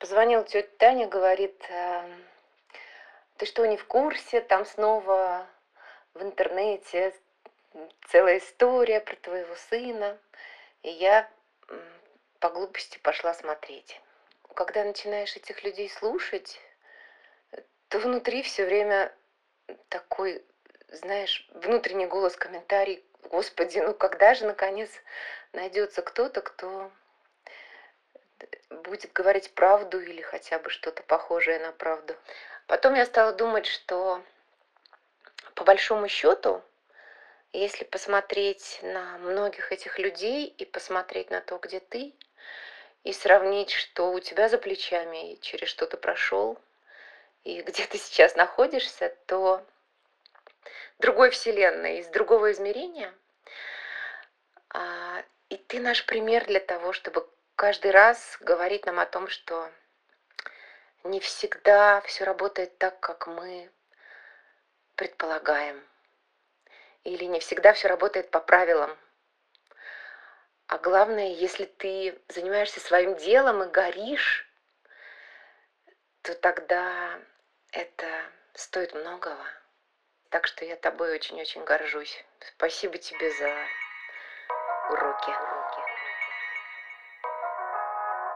Позвонила тетя Таня, говорит, ты что, не в курсе? Там снова в интернете целая история про твоего сына. И я по глупости пошла смотреть. Когда начинаешь этих людей слушать, то внутри все время такой, знаешь, внутренний голос, комментарий: Господи, ну когда же наконец найдется кто-то, кто будет говорить правду или хотя бы что-то похожее на правду. Потом я стала думать, что по большому счету, если посмотреть на многих этих людей и посмотреть на то, где ты, и сравнить, что у тебя за плечами и через что ты прошел, и где ты сейчас находишься, то другой вселенной, из другого измерения. И ты наш пример для того, чтобы каждый раз говорить нам о том, что не всегда все работает так, как мы предполагаем. Или не всегда все работает по правилам. А главное, если ты занимаешься своим делом и горишь, то тогда это стоит многого. Так что я тобой очень-очень горжусь. Спасибо тебе за уроки.